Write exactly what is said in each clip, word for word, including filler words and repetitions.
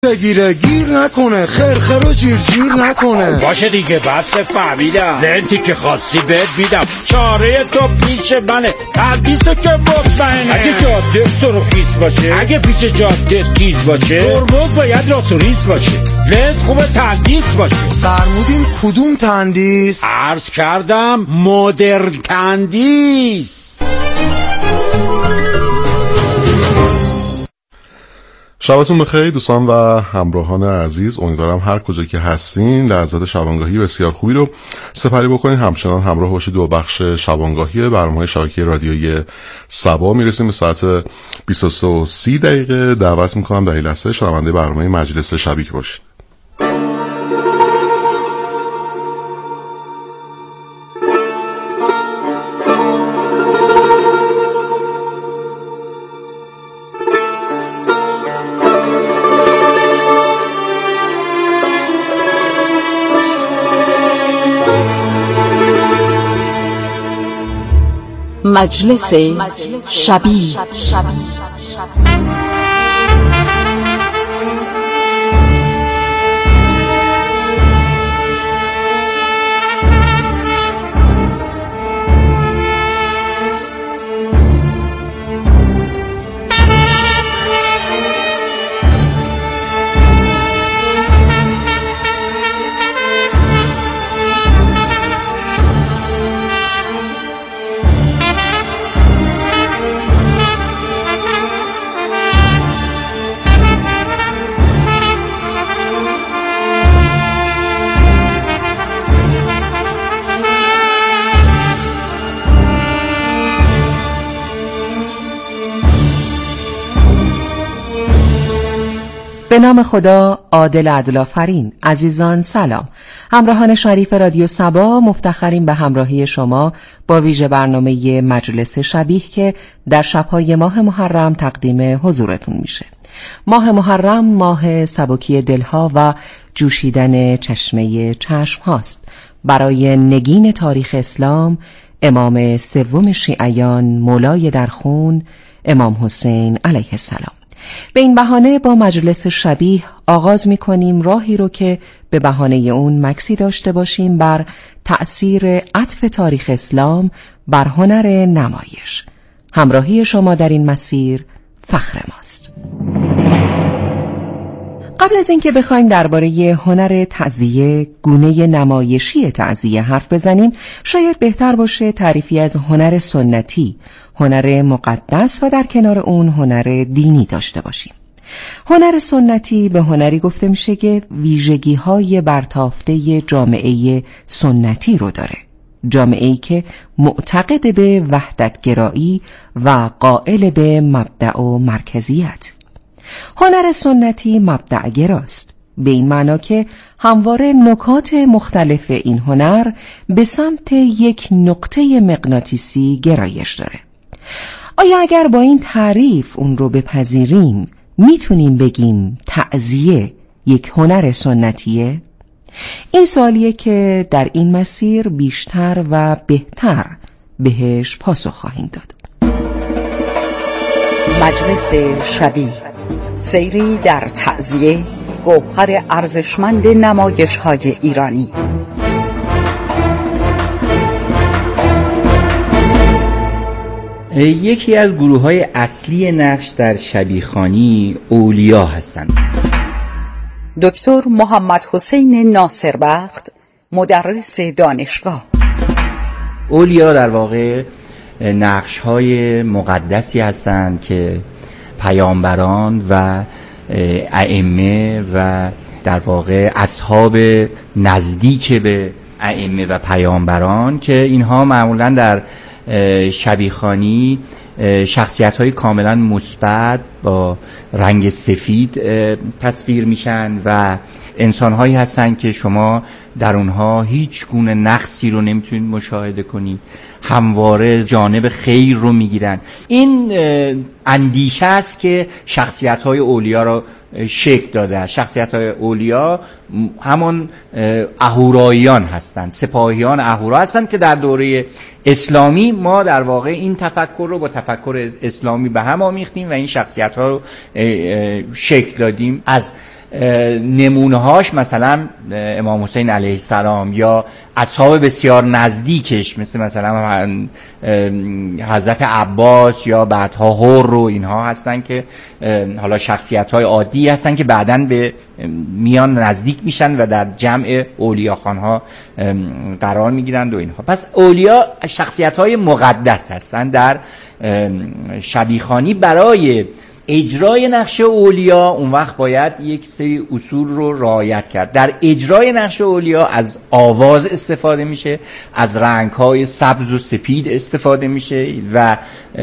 بگیره گیر نکنه، خرخر و جیر جیر نکنه. باشه دیگه بس فهمیدم، لنتی که خواستی بهت میدم، چاره تو پیش منه، تردیسو که مطمئنه. اگه جاده سرخیز باشه، اگه پیش جاده تیز باشه، ترمز باید راست و ریز باشه، لنت خوبه تندیس باشه. فرمودین کدوم تندیس؟ عرض کردم مدرن تندیس. شبتون بخیر دوستان و همراهان عزیز، امیدوارم هر کجا که هستین لحظات شبانگاهی بسیار خوبی رو سپری بکنین. همچنان همراه باشید دو بخش شبانگاهی برنامه‌های شبکه رادیویی سبا. میرسیم به ساعت بیست و سه و سی دقیقه. دعوت میکنم در این لحظه شنونده برنامه مجلس شبیه باشید. مجلس شبیه. به نام خدا عادل عدل‌آفرین. عزیزان سلام. همراهان شریف رادیو سبا، مفتخریم به همراهی شما با ویژه برنامه مجلس شبیه که در شب‌های ماه محرم تقدیم حضورتون میشه. ماه محرم ماه سبکی دلها و جوشیدن چشمه چشم هاست. برای نگین تاریخ اسلام، امام سوم شیعیان مولای در خون، امام حسین علیه السلام. به این بهانه با مجلس شبیه آغاز می کنیم راهی رو که به بهانه اون مکسی داشته باشیم بر تأثیر عطف تاریخ اسلام بر هنر نمایش. همراهی شما در این مسیر فخر ماست. قبل از اینکه بخوایم درباره هنر تعزیه، گونه نمایشی تعزیه حرف بزنیم، شاید بهتر باشه تعریفی از هنر سنتی، هنر مقدس و در کنار اون هنر دینی داشته باشیم. هنر سنتی به هنری گفته میشه که ویژگی‌های برتافته جامعه سنتی رو داره. جامعه‌ای که معتقد به وحدتگرایی و قائل به مبدأ و مرکزیت. هنر سنتی مبدأ‌گراست، به این معنا که همواره نکات مختلف این هنر به سمت یک نقطه مغناطیسی گرایش داره. آیا اگر با این تعریف اون رو بپذیریم میتونیم بگیم تعزیه یک هنر سنتیه؟ این سوالیه که در این مسیر بیشتر و بهتر بهش پاسخ خواهیم داد. مجلس شبیه، سیری در تعزیه، گوهر ارزشمند نمایش‌های ایرانی. یکی از گروه‌های اصلی نقش در شبیه‌خوانی اولیا هستند. دکتر محمد حسین ناصربخت، مدرس دانشگاه. اولیا در واقع نقش‌های مقدسی هستند که پیامبران و ائمه و در واقع اصحاب نزدیک به ائمه و پیامبران که اینها معمولاً در شبیه‌خوانی شخصیت‌های کاملاً مثبت با رنگ سفید تصویر میشن و انسان‌هایی هستند که شما در اونها هیچ گونه نقصی رو نمیتونید مشاهده کنید، همواره جانب خیر رو میگیرن. این اندیشه است که شخصیت‌های اولیا رو شکل داده. شخصیت‌های اولیا همون اهوراییان هستند، سپاهیان اهورا هستند که در دوره اسلامی ما در واقع این تفکر رو با تفکر اسلامی به هم آمیختیم و این شخصیت‌ها رو شکل دادیم. از نمونه‌هاش مثلا امام حسین علیه السلام یا اصحاب بسیار نزدیکش مثل مثلا حضرت عباس یا بعدها هر و اینها هستن که حالا شخصیت‌های عادی هستن که بعداً به میان نزدیک میشن و در جمع اولیاخوان‌ها قرار میگیرند و اینها. پس اولیا شخصیت‌های مقدس هستن. در شبیخوانی برای اجرای نقش اولیا اون وقت باید یک سری اصول رو رعایت کرد. در اجرای نقش اولیا از آواز استفاده میشه، از رنگ‌های سبز و سپید استفاده میشه و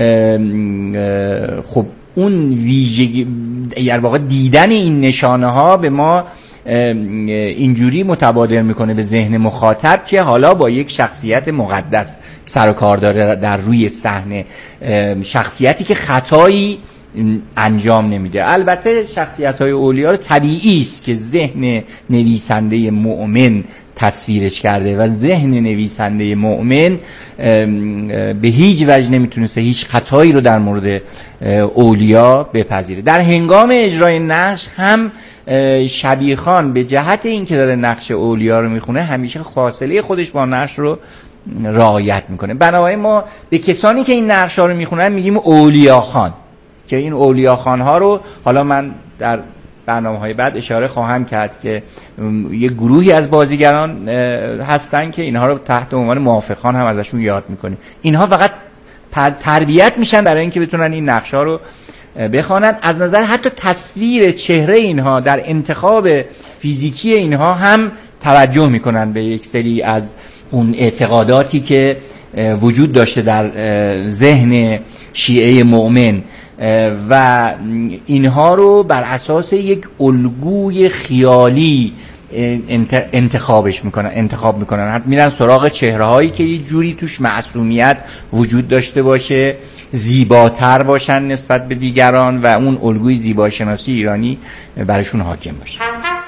خب اون ویژگی در واقع دیدن این نشانه ها به ما اینجوری متبادر میکنه به ذهن مخاطب که حالا با یک شخصیت مقدس سر و کار داره در روی صحنه، شخصیتی که خطایی انجام نمیده. البته شخصیت‌های اولیا رو طبیعی است که ذهن نویسنده مؤمن تصویرش کرده و ذهن نویسنده مؤمن به هیچ وجه نمیتونسته هیچ خطایی رو در مورد اولیا بپذیره. در هنگام اجرای نقش هم شبیخوان به جهت اینکه داره نقش اولیا رو میخونه همیشه فاصله خودش با نقش رو رعایت میکنه. بنابراین ما به کسانی که این نقش‌ها رو میخونن میگیم اولیاخوان، که این اولیاخوان‌ها رو حالا من در برنامه‌های بعد اشاره خواهم کرد که یک گروهی از بازیگران هستن که اینها رو تحت عنوان موافقان هم ازشون یاد میکنیم. اینها فقط تربیت میشن برای اینکه بتونن این نقش‌ها رو بخوانن. از نظر حتی تصویر چهره اینها در انتخاب فیزیکی اینها هم توجه میکنن به یک سری از اون اعتقاداتی که وجود داشته در ذهن شیعه مؤمن و اینها رو بر اساس یک الگوی خیالی انتخابش میکنن انتخاب میکنن حتی میرن سراغ چهره هایی که یه جوری توش معصومیت وجود داشته باشه، زیباتر باشن نسبت به دیگران و اون الگوی زیباشناسی ایرانی براشون حاکم باشه.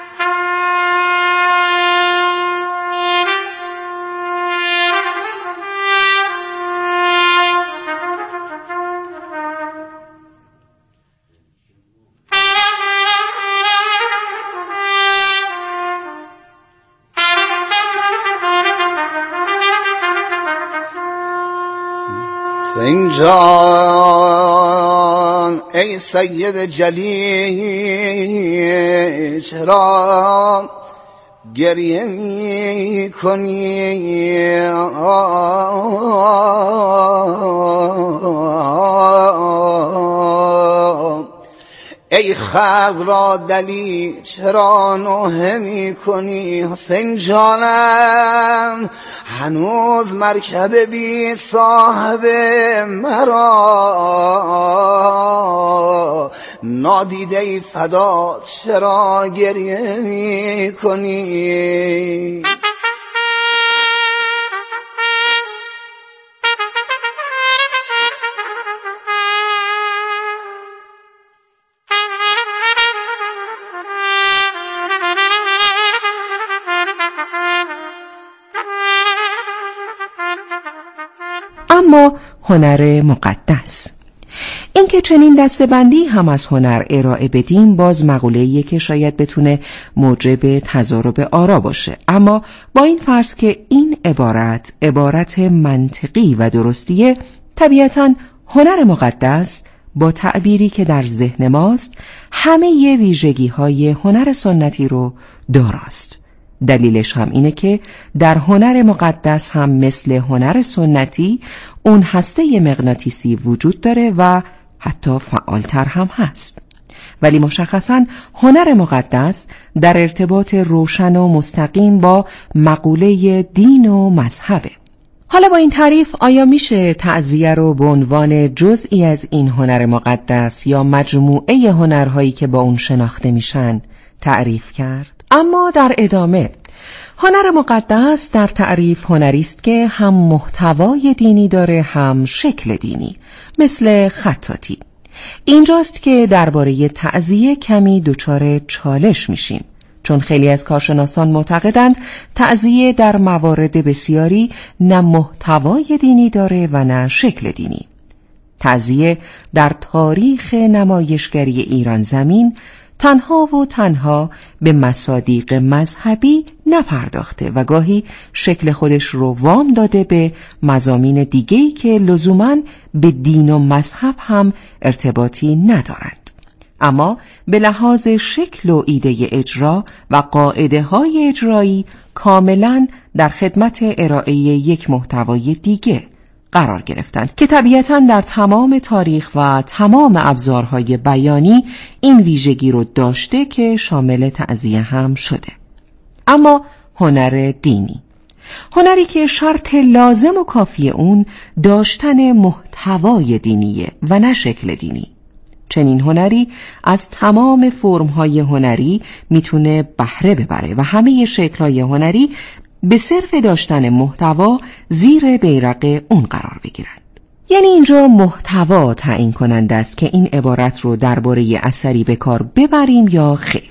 سنجان ای سید جلیل چرا گریه می کنی؟ ای خلق را دلیل چرا نوحه می کنی؟ حسین جانم هنوز مرکب بی صاحب مرا نادیده ای فدا چرا گریه می کنی؟ اما هنر مقدس، این که چنین دسته‌بندی هم از هنر ارائه بدیم باز مقوله‌ایه که شاید بتونه موجب تضارب آرا باشه، اما با این فرض که این عبارت عبارت منطقی و درستیه، طبیعتاً هنر مقدس با تعبیری که در ذهن ماست همه ی ویژگی‌های هنر سنتی رو داراست. دلیلش هم اینه که در هنر مقدس هم مثل هنر سنتی اون هسته مغناطیسی وجود داره و حتی فعالتر هم هست. ولی مشخصاً هنر مقدس در ارتباط روشن و مستقیم با مقوله دین و مذهبه. حالا با این تعریف آیا میشه تعزیه رو به عنوان جزئی از این هنر مقدس یا مجموعه هنرهایی که با اون شناخته میشن تعریف کرد؟ اما در ادامه هنر مقدس در تعریف هنری است که هم محتوای دینی داره هم شکل دینی، مثل خطاطی. اینجاست که درباره تعزیه کمی دچار چالش میشیم، چون خیلی از کارشناسان معتقدند تعزیه در موارد بسیاری نه محتوای دینی داره و نه شکل دینی. تعزیه در تاریخ نمایشگری ایران زمین تنها و تنها به مصادیق مذهبی نپرداخته و گاهی شکل خودش رو وام داده به مضامین دیگه‌ای که لزوماً به دین و مذهب هم ارتباطی ندارند، اما به لحاظ شکل و ایده اجرا و قاعده های اجرایی کاملاً در خدمت ارائه یک محتوای دیگه قرار گرفتند که طبیعتاً در تمام تاریخ و تمام ابزارهای بیانی این ویژگی رو داشته که شامل تعزیه هم شده. اما هنر دینی، هنری که شرط لازم و کافی اون داشتن محتوای دینیه و نه شکل دینی. چنین هنری از تمام فرم‌های هنری میتونه بهره ببره و همه شکل‌های هنری به صرف داشتن محتوا زیر بیرق اون قرار بگیرند. یعنی اینجا محتوا تعیین کننده است که این عبارت رو درباره اثری به کار ببریم یا خیر.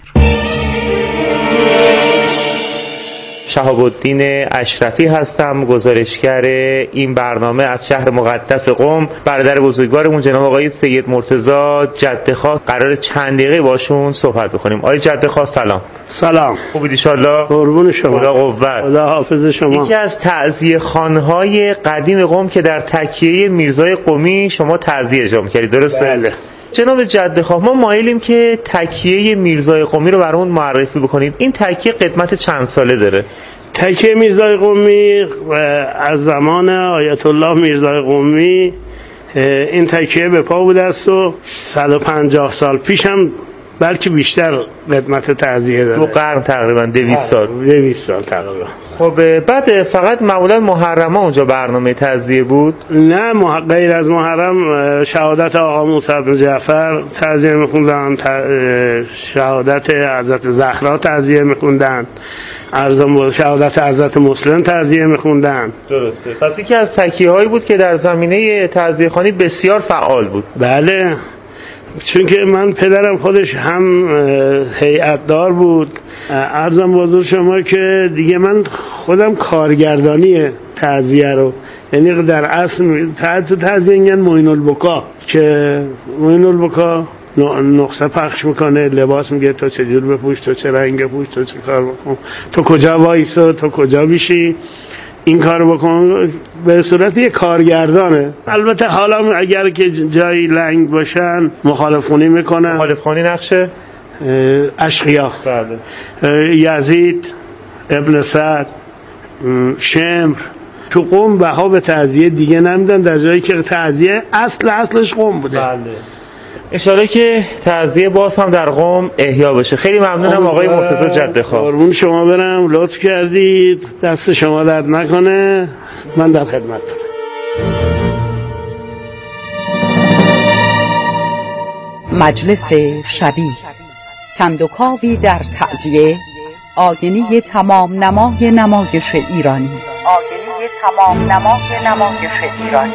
شهاب الدین اشرفی هستم، گزارشگر این برنامه از شهر مقدس قم. برادر بزرگوارمون جناب آقای سید مرتضی جدخواه قرار چند دقیقه باشون صحبت بکنیم. آقای جدخواه سلام. سلام. خوبید ان شاء الله؟ قربون شما. خدا قوت. خدا حافظ شما. یکی از تعزیه خانهای قدیم قم که در تکیه میرزای قمی شما تعزیه اجرا می‌کردید، درسته؟ بله. جناب جدخواه، ما مایلیم که تکیه میرزای قمی رو برامون معرفی بکنید. این تکیه قدمت چند ساله داره؟ تکیه میرزای قمی از زمان آیت الله میرزای قمی این تکیه به پا بوده است و صد و پنجاه سال پیش هم بلکه بیشتر قدمت تعزیه داره. دو قرن تقریبا، دویست سال. دویست سال تقریبا. خب بعد فقط معمولا محرم ها اونجا برنامه تعزیه بود؟ نه، مح... غیر از محرم شهادت آقا موسی بن جعفر تعزیه میخوندن، ت... شهادت حضرت زهرا تعزیه میخوندن، ارزم شهادت حضرت مسلم تعزیه میخوندن. درسته. پس یکی از تکیه هایی بود که در زمینه تعزیه خوانی بسیار فعال بود. بله، چون که من پدرم خودش هم هیئت‌دار بود. عرضم بزرگ شما که دیگه من خودم کارگردانی تعزیه رو، یعنی در اصل تو تعزیه میگن معین البکا، که معین البکا نقصه پخش میکنه، لباس میگه تو چه جور بپوش، تو چه رنگ بپوش، تو چه کار بکن، تو کجا وایسا، تو کجا بیشی، این کارو بکن، به صورت یک کارگردانه. البته حالا اگر که جایی لنگ باشن مخالفخونی میکنن. مخالفخونی نقشه اشقیا، بله، یزید، ابن سعد، شمر. تو قم بها به تعزیه دیگه نمیدن، در جایی که تعزیه اصل اصلش قم بوده. بله. انشالله که تعزیه باز هم در قم احیا بشه. خیلی ممنونم آقای مرتضی جدخواه. قربون شما برم، لطف کردید، دست شما درد نکنه، من در خدمت. مجلس شبی، کندوکاوی در تعزیه، آینه تمام نمای نمایش ایرانی. آینه تمام نمای نمایش ایرانی.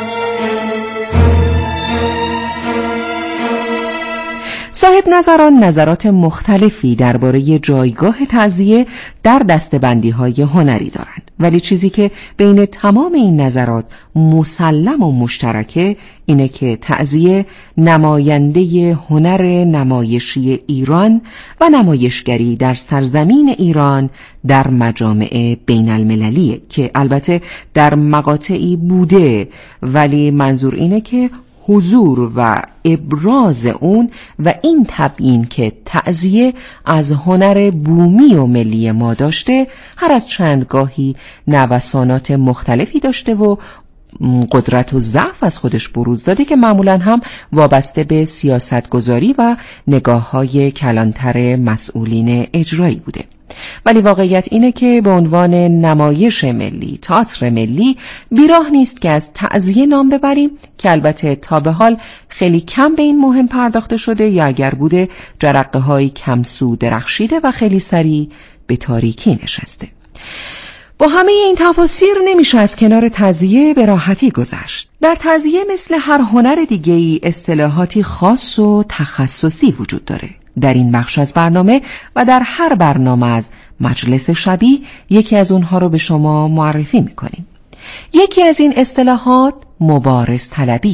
صاحب نظران نظرات مختلفی درباره جایگاه تعزیه در دسته‌بندی‌های هنری دارند، ولی چیزی که بین تمام این نظرات مسلم و مشترکه اینه که تعزیه نماینده هنر نمایشی ایران و نمایشگری در سرزمین ایران در مجامع بین المللیه که البته در مقاطعی بوده، ولی منظور اینه که حضور و ابراز اون و این تبیین که تعزیه از هنر بومی و ملی ما داشته هر از چندگاهی نوسانات مختلفی داشته و قدرت و ضعف از خودش بروز داده که معمولاً هم وابسته به سیاستگذاری و نگاه‌های کلانتر مسئولین اجرایی بوده. ولی واقعیت اینه که به عنوان نمایش ملی، تئاتر ملی، بیراه نیست که از تعزیه نام ببریم که البته تا به حال خیلی کم به این مهم پرداخته شده یا اگر بوده جرقه های کمسو درخشیده و خیلی سریع به تاریکی نشسته. با همه این تفاسیر نمیشه از کنار تعزیه به راحتی گذشت. در تعزیه مثل هر هنر دیگه‌ای اصطلاحاتی خاص و تخصصی وجود داره. در این بخش از برنامه و در هر برنامه از مجلس شبی یکی از اونها رو به شما معرفی میکنیم. یکی از این اصطلاحات مبارز طلبیه.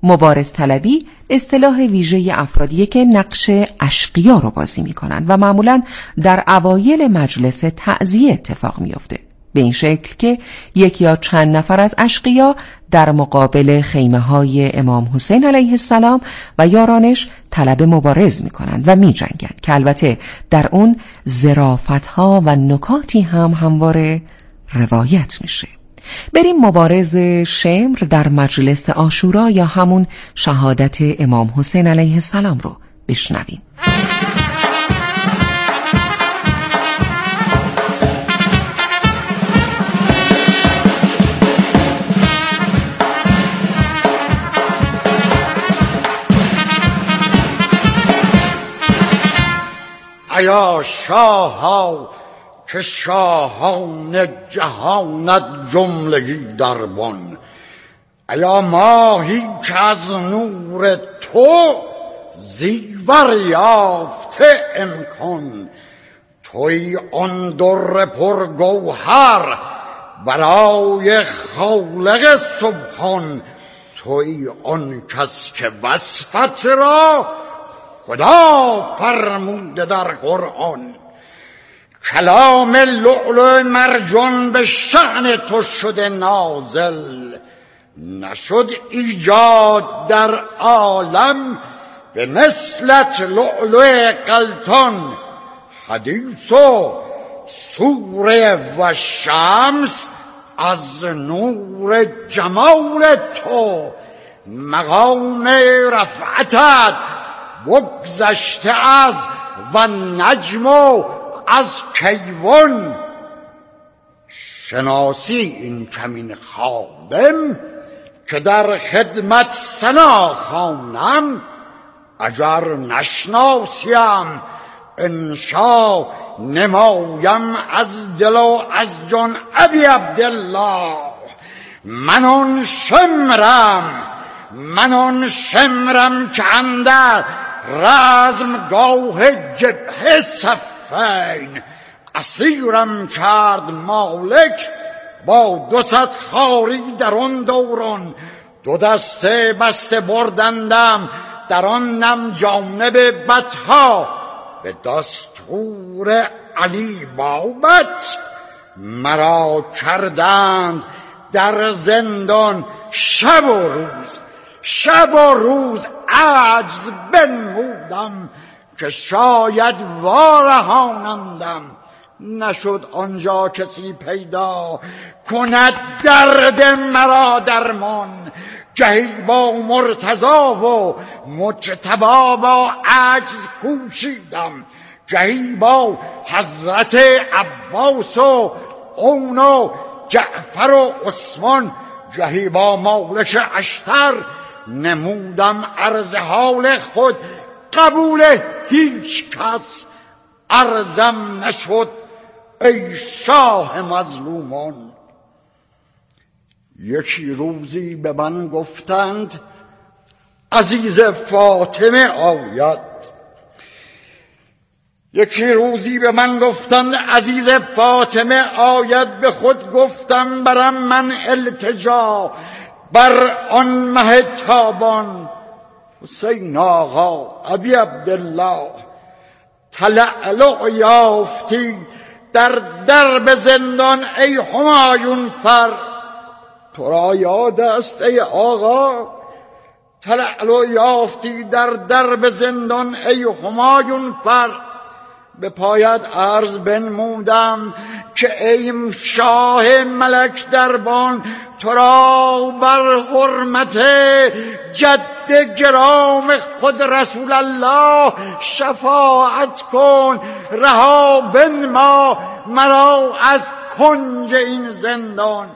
مبارز طلبی اصطلاح ویژه افرادیه که نقش اشقیا رو بازی میکنن و معمولاً در اوایل مجلس تعزیه اتفاق میفته، به این شکل که یک یا چند نفر از اشقیا در مقابل خیمه های امام حسین علیه السلام و یارانش طلب مبارز میکنن و میجنگن که البته در اون ظرافت ها و نکاتی هم همواره روایت میشه. بریم مبارز شمر در مجلس عاشورا یا همون شهادت امام حسین علیه السلام رو بشنویم. ایا شاه ها که شاهان جهانت جملگی دربان، ایا ماهی که از نور تو زیور یافته امکان، توی آن در پرگوهر برای خالق سبحان، توی آن کس که وصفت را خدا فرموده در قرآن. کلام لؤلؤ مرجان به شأن تو شده نازل، نشد ایجاد در عالم به مثلت لؤلؤ غلطان. حدیث و سوره و شمس از نور جمال تو، مقام رفعتت بگذشته از و نجم و از کیوان. شناسی این کمین خادم که در خدمت ثنا خوانم، اگر نشناسیم انشا نمایم از دل و از جان ابی عبدالله. من آن شمرم من آن شمرم که اندر رزمگاه جبهه صفین، اسیرم کرد مالک با دو صد خواری در آن دوران. دو دسته بسته بردندم در آن نم جانب بطها، به دستور علی بابت مرا کردند در زندان شب و روز. شب و روز عجز بنمودم که شاید وارهانندم، نشد آنجا کسی پیدا کند درد مرا درمان. جهی با مرتضا و مجتبی با عجز کوشیدم، جهی با حضرت عباس و اون و جعفر و عثمان، جهی با مالک اشتر نمودم عرض حال خود. قبول هیچ کس عرضم نشد ای شاه مظلومان. یکی روزی به من گفتند عزیز فاطمه آید، یکی روزی به من گفتند عزیز فاطمه آید. به خود گفتم برم من التجا بر آن مه تابان. حسین آقا ابی عبدالله تلألؤ یافتی در درب زندان ای همایون فر. تو را یاد است ای آقا تلألؤ یافتی در درب زندان ای همایون فر. به پایت عرض بنمودم که ای شاه ملک دربان، تو را بر حرمت جد گرام خود رسول الله شفاعت کن. رها بنما مرا از کنج این زندان.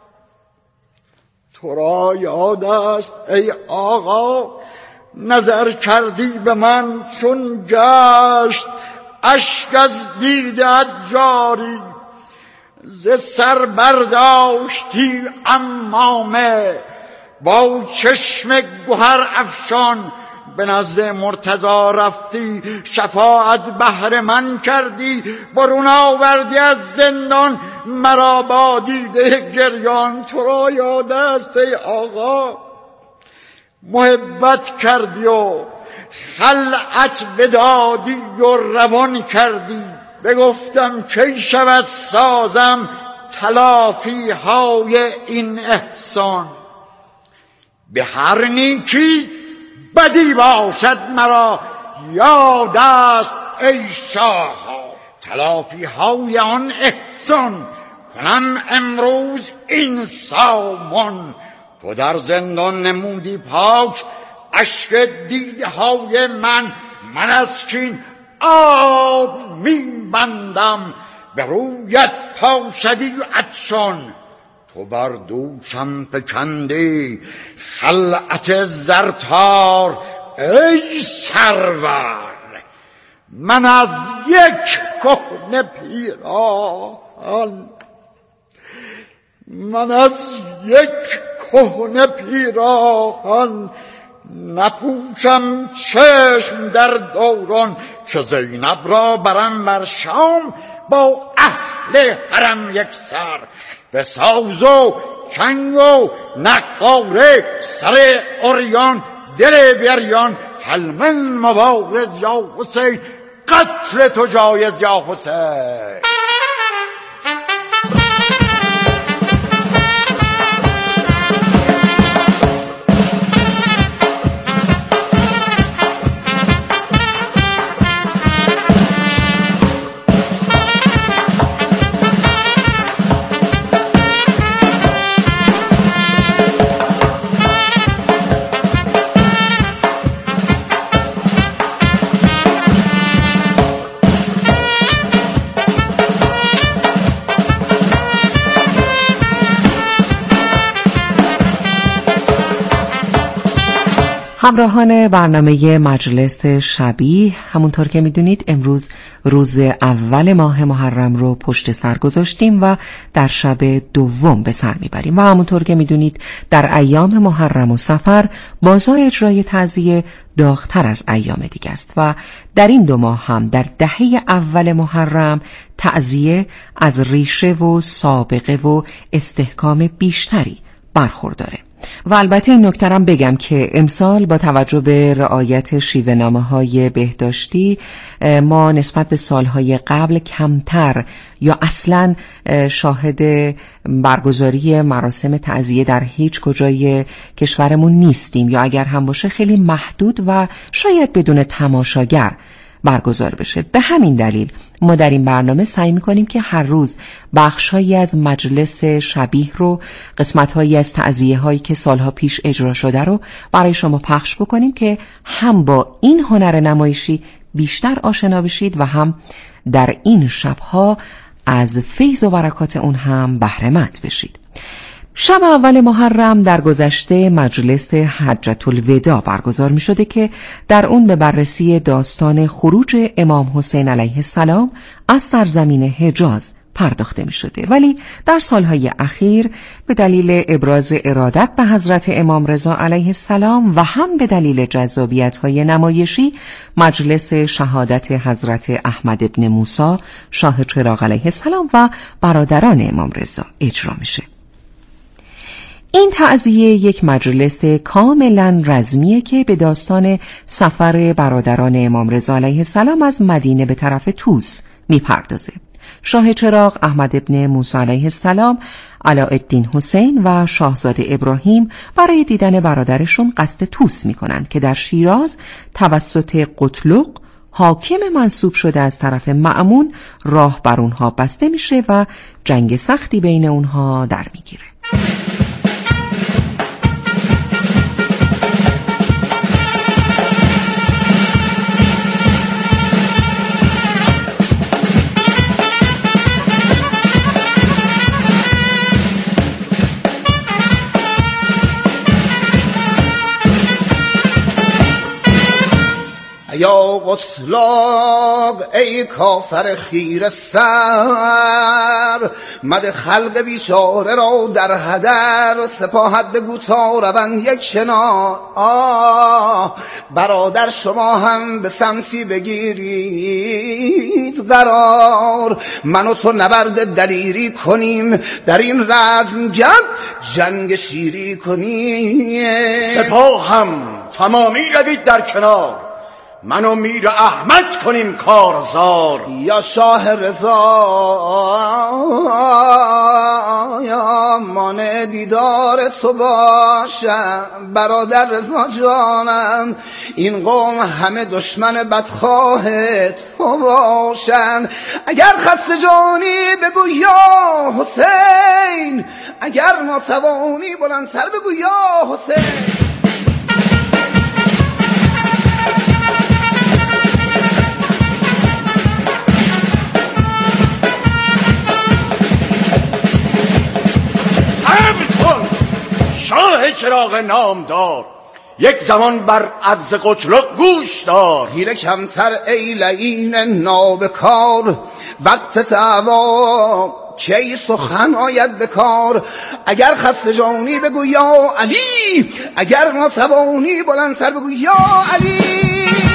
تو را یاد است ای آقا نظر کردی به من چون گشت اشک از دیدت جاری. ز سر برداشتی عمامه با چشم گوهر افشان. به نزد مرتضا رفتی شفاعت بهر من کردی. برون آوردی از زندان مرا با دیده گریان. تو را یاد است ای آقا محبت کردی و خلعت بدادی و روان کردی. بگفتم کی شود سازم تلافی های این احسان. به هر نیکی بدی باشد مرا یاد است ای شاه ها. تلافی های آن احسان کنم امروز این سامان. تو در زندان نمودی پاک اشک دیده های من. من از کین آب میبندم به رویت تا شدی عطشان. تو بر دوشم فکندی خلعت زرتار ای سرور. من از یک کهنه پیراهن من از یک کهنه پیراهن نپوشم چشم در دوران. که زینب را برم بر شام با اهل حرم یک سر. به ساز و چنگ و نقاره سر عریان دل بریان. هل من مبارز یا حسین قتل تو جایز یا حسین. همراهان برنامه مجلس شبیه، همونطور که میدونید امروز روز اول ماه محرم رو پشت سر گذاشتیم و در شب دوم به سر میبریم و همونطور که میدونید در ایام محرم و صفر بازار اجرای تعزیه داغ‌تر از ایام دیگه است و در این دو ماه هم در دهه اول محرم تعزیه از ریشه و سابقه و استحکام بیشتری برخورداره. و البته این نکته هم بگم که امسال با توجه به رعایت شیوه نامه های بهداشتی ما نسبت به سالهای قبل کمتر یا اصلا شاهد برگزاری مراسم تعزیه در هیچ کجای کشورمون نیستیم یا اگر هم باشه خیلی محدود و شاید بدون تماشاگر برگزار بشه. به همین دلیل ما در این برنامه سعی می‌کنیم که هر روز بخش‌هایی از مجلس شبیه رو، قسمت‌هایی از تعزیه‌هایی که سالها پیش اجرا شده رو برای شما پخش بکنیم که هم با این هنر نمایشی بیشتر آشنا بشید و هم در این شب‌ها از فیض و برکات اون هم بهره مند بشید. شب اول محرم در گذشته مجلس حجة الوداع برگزار می شده که در اون به بررسی داستان خروج امام حسین علیه السلام از سرزمین حجاز پرداخته می شده، ولی در سالهای اخیر به دلیل ابراز ارادت به حضرت امام رضا علیه السلام و هم به دلیل جذابیت‌های نمایشی مجلس شهادت حضرت احمد ابن موسی شاه چراغ علیه السلام و برادران امام رضا اجرا میشه. این تعزیه یک مجلس کاملا رزمیه که به داستان سفر برادران امام رضا علیه السلام از مدینه به طرف طوس میپردازه. شاه چراغ احمد ابن موسی علیه السلام، علاءالدین حسین و شاهزاده ابراهیم برای دیدن برادرشون قصد طوس میکنند که در شیراز توسط قتلق حاکم منصوب شده از طرف مأمون راه بر اونها بسته میشه و جنگ سختی بین اونها در میگیره. یا قتلاق ای کافر خیره سر، مد خلق بیچاره را در هدر، سپاهت بگو تا روند یک کنار. آه برادر شما هم به سمتی بگیرید قرار، من و تو نبرد دلیری کنیم، در این رزم جنگ جنگ شیری کنیم. سپاه هم تمامی روید در کنار، من و میر احمد کنیم کارزار. یا شاه رضا یا مانع دیدار تو باشم، برادر رضا جانم این قوم همه دشمن بدخواه تو باشن. اگر خسته جانی بگو یا حسین، اگر ناتوانی بلندتر بگو یا حسین. شاه چراغ نامدار، یک زمان بر عرض قتلق گوش دار. حیله کمتر ای لعین نابکار، وقت دعوا کی سخن آید بکار. اگر خسته جانی بگو یا علی، اگر ناتوانی بلندتر بگو یا علی.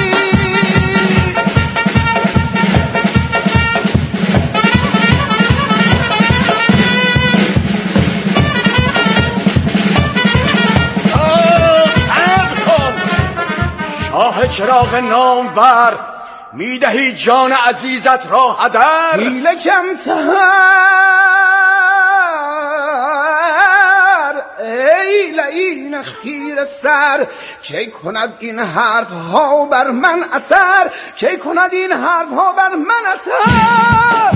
شاه چراغ نامور، میدهی جان عزیزت را هدر. حیله کمتر ای لعین خیره سر، کی کند این حرف ها بر من اثر، کی کند این حرف ها بر من اثر.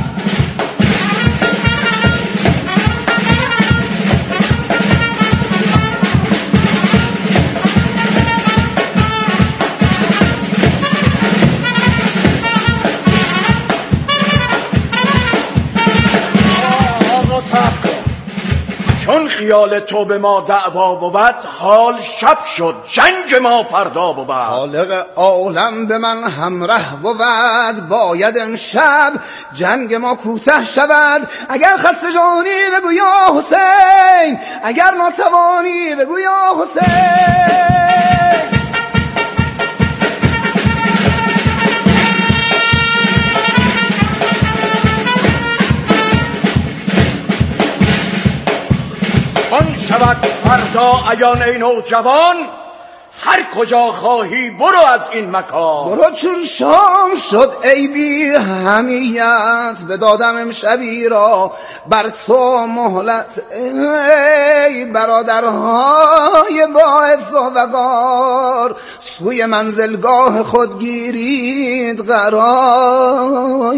چون خیال تو به ما دعوا بود، حال شب شد جنگ ما فردا بود. خالق عالم به من همراه بود، باید امشب جنگ ما کوته شود. اگر خسته جانی بگو یا حسین، اگر ناتوانی بگو یا حسین. آن شود فردا عیان ای نوجوان، هر کجا خواهی برو از این مکان. برو چون شام شد ای بی همیت، بدادم امشبی را بر تو مهلت. ای برادرهای با عز و وقار، سوی منزلگاه خود گیرید قرار.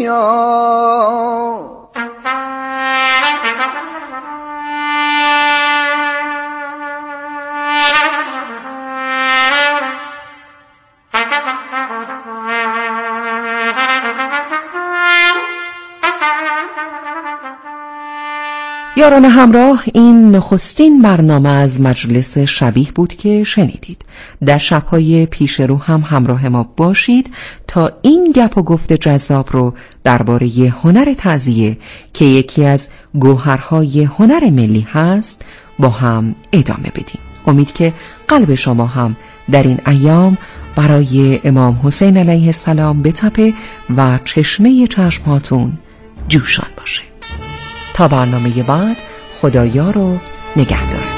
یاران همراه، این نخستین برنامه از مجلس شبیه بود که شنیدید. در شب‌های پیش رو هم همراه ما باشید تا این گپ و گفت جذاب رو درباره هنر تعزیه که یکی از گوهرهای هنر ملی هست با هم ادامه بدیم. امید که قلب شما هم در این ایام برای امام حسین علیه السلام بتپه و چشمه چشماتون جوشان باشه. تا برنامه بعد، خدایا رو نگهدارتون.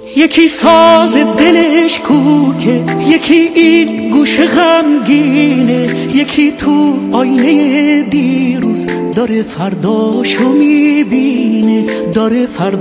یکی ساز دلش کوکه، یکی این گوش غمگینه، یکی تو آینه دیروز داره فرداشو میبینه، داره فردا